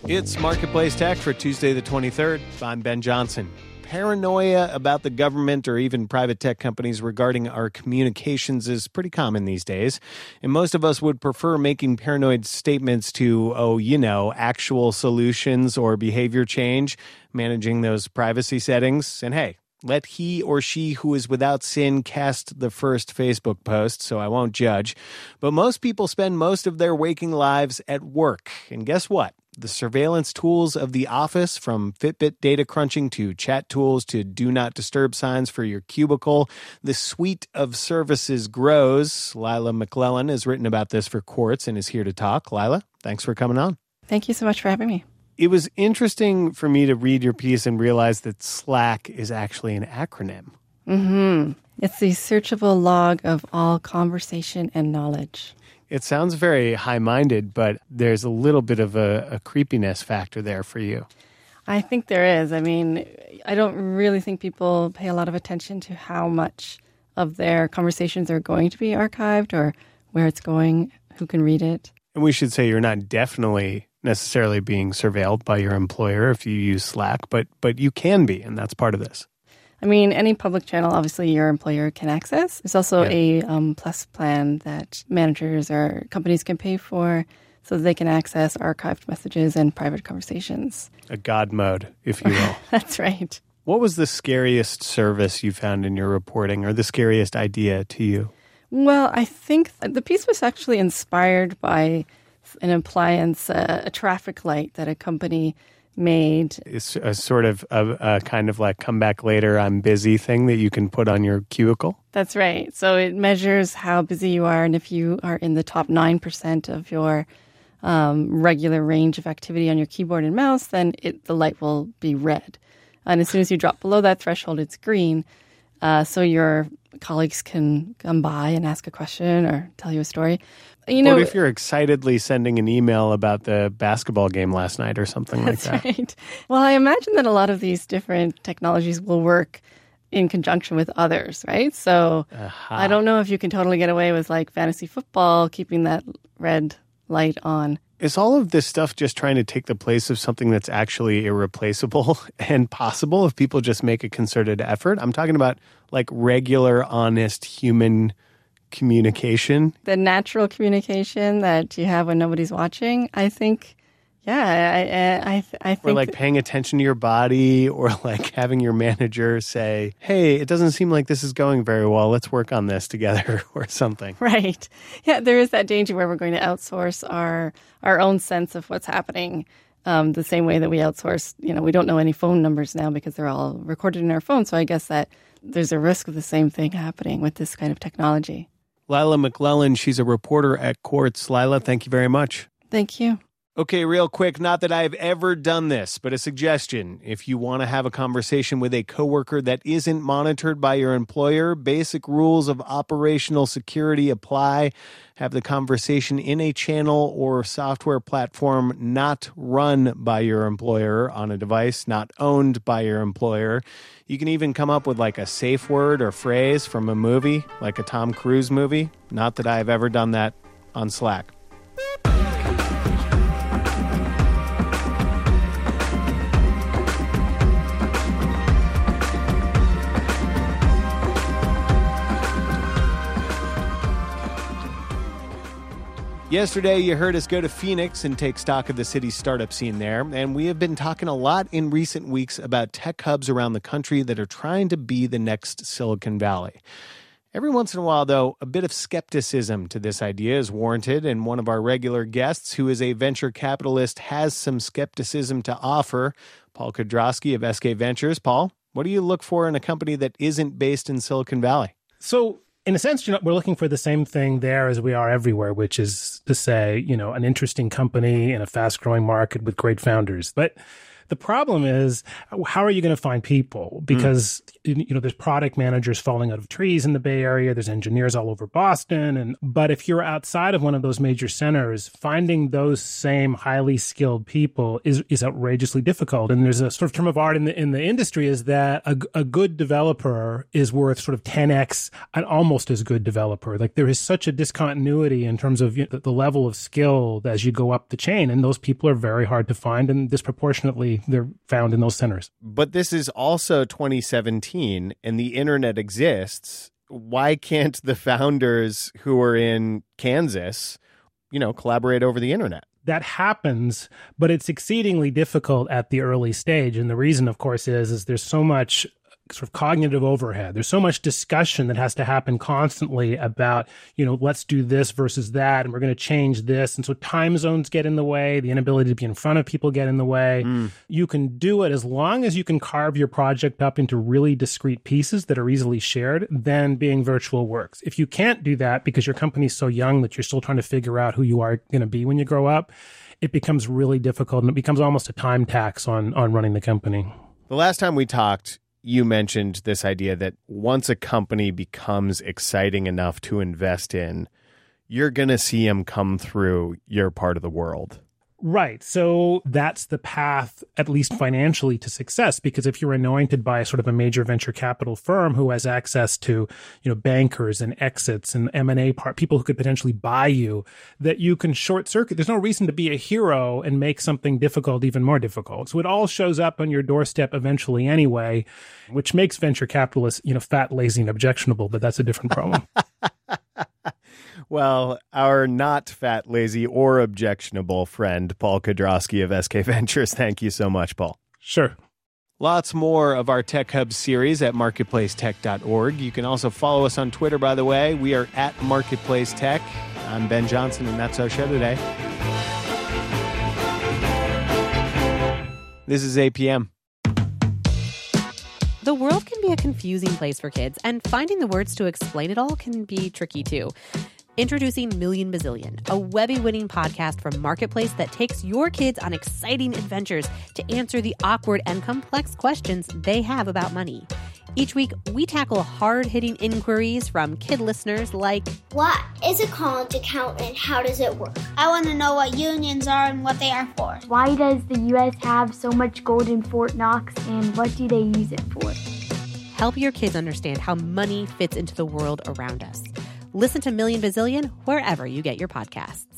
It's Marketplace Tech for Tuesday the 23rd. I'm Ben Johnson. Paranoia about the government or even private tech companies regarding our communications is pretty common these days. And most of us would prefer making paranoid statements to, actual solutions or behavior change, managing those privacy settings. And hey, let he or she who is without sin cast the first Facebook post, so I won't judge. But most people spend most of their waking lives at work. And guess what? The surveillance tools of the office, from Fitbit data crunching to chat tools to do not disturb signs for your cubicle, the suite of services grows. Lila McClellan has written about this for Quartz and is here to talk. Lila, thanks for coming on. Thank you so much for having me. It was interesting for me to read your piece and realize that Slack is actually an acronym. Mm-hmm. It's the searchable log of all conversation and knowledge. It sounds very high-minded, but there's a little bit of a creepiness factor there for you. I think there is. I mean, I don't really think people pay a lot of attention to how much of their conversations are going to be archived or where it's going, who can read it. And we should say you're not definitely necessarily being surveilled by your employer if you use Slack, but you can be, and that's part of this. I mean, any public channel, obviously, your employer can access. There's also a plus plan that managers or companies can pay for so that they can access archived messages and private conversations. A God mode, if you will. That's right. What was the scariest service you found in your reporting, or the scariest idea to you? Well, I think the piece was actually inspired by an appliance, a traffic light that a company made. It's a sort of a kind of like come back later, I'm busy thing that you can put on your cubicle? That's right. So it measures how busy you are, and if you are in the top 9% of your regular range of activity on your keyboard and mouse, then the light will be red. And as soon as you drop below that threshold, it's green. So your colleagues can come by and ask a question or tell you a story. What if you're excitedly sending an email about the basketball game last night or something like that? That's right. Well, I imagine that a lot of these different technologies will work in conjunction with others, right? So I don't know if you can totally get away with like fantasy football, keeping that red light on. Is all of this stuff just trying to take the place of something that's actually irreplaceable and possible if people just make a concerted effort? I'm talking about like regular, honest human communication. The natural communication that you have when nobody's watching, I think, I think. Or like paying attention to your body, or like having your manager say, hey, it doesn't seem like this is going very well. Let's work on this together or something. Right. Yeah, there is that danger where we're going to outsource our own sense of what's happening. The same way that we outsource, we don't know any phone numbers now because they're all recorded in our phone. So I guess that there's a risk of the same thing happening with this kind of technology. Lila McClellan, she's a reporter at Quartz. Lila, thank you very much. Thank you. Okay, real quick, not that I've ever done this, but a suggestion. If you want to have a conversation with a coworker that isn't monitored by your employer, basic rules of operational security apply. Have the conversation in a channel or software platform not run by your employer, on a device not owned by your employer. You can even come up with like a safe word or phrase from a movie, like a Tom Cruise movie. Not that I've ever done that on Slack. Yesterday, you heard us go to Phoenix and take stock of the city's startup scene there, and we have been talking a lot in recent weeks about tech hubs around the country that are trying to be the next Silicon Valley. Every once in a while, though, a bit of skepticism to this idea is warranted, and one of our regular guests, who is a venture capitalist, has some skepticism to offer. Paul Kudrowski of SK Ventures. Paul, what do you look for in a company that isn't based in Silicon Valley? So, in a sense, we're looking for the same thing there as we are everywhere, which is to say, an interesting company in a fast-growing market with great founders. But The problem is, how are you going to find people? Because, there's product managers falling out of trees in the Bay Area. There's engineers all over Boston. But if you're outside of one of those major centers, finding those same highly skilled people is outrageously difficult. And there's a sort of term of art in the industry is that a good developer is worth sort of 10x an almost as good developer. Like there is such a discontinuity in terms of the level of skill as you go up the chain. And those people are very hard to find, and disproportionately they're found in those centers. But this is also 2017 and the internet exists. Why can't the founders who are in Kansas, collaborate over the internet? That happens, but it's exceedingly difficult at the early stage. And the reason, of course, is there's so much sort of cognitive overhead. There's so much discussion that has to happen constantly about, let's do this versus that, and we're going to change this. And so time zones get in the way, the inability to be in front of people get in the way. You can do it as long as you can carve your project up into really discrete pieces that are easily shared, then being virtual works. If you can't do that because your company's so young that you're still trying to figure out who you are going to be when you grow up, it becomes really difficult, and it becomes almost a time tax on running the company. The last time we talked, you mentioned this idea that once a company becomes exciting enough to invest in, you're going to see them come through your part of the world. Right. So that's the path, at least financially, to success. Because if you're anointed by sort of a major venture capital firm who has access to, bankers and exits and M&A people who could potentially buy you, that you can short circuit. There's no reason to be a hero and make something difficult even more difficult. So it all shows up on your doorstep eventually anyway, which makes venture capitalists, fat, lazy, and objectionable. But that's a different problem. Well, our not fat, lazy, or objectionable friend, Paul Kudrowski of SK Ventures. Thank you so much, Paul. Sure. Lots more of our Tech Hub series at marketplacetech.org. You can also follow us on Twitter, by the way. We are at Marketplace Tech. I'm Ben Johnson, and that's our show today. This is APM. The world can be a confusing place for kids, and finding the words to explain it all can be tricky, too. Introducing Million Bazillion, a Webby-winning podcast from Marketplace that takes your kids on exciting adventures to answer the awkward and complex questions they have about money. Each week, we tackle hard-hitting inquiries from kid listeners like, what is a college account and how does it work? I want to know what unions are and what they are for. Why does the U.S. have so much gold in Fort Knox, and what do they use it for? Help your kids understand how money fits into the world around us. Listen to Million Bazillion wherever you get your podcasts.